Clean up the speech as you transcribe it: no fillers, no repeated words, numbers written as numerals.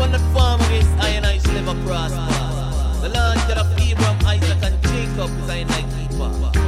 weapon that form against I and I shall never prosper. The Lord God of Abraham, Isaac, and Jacob is I and I keeper.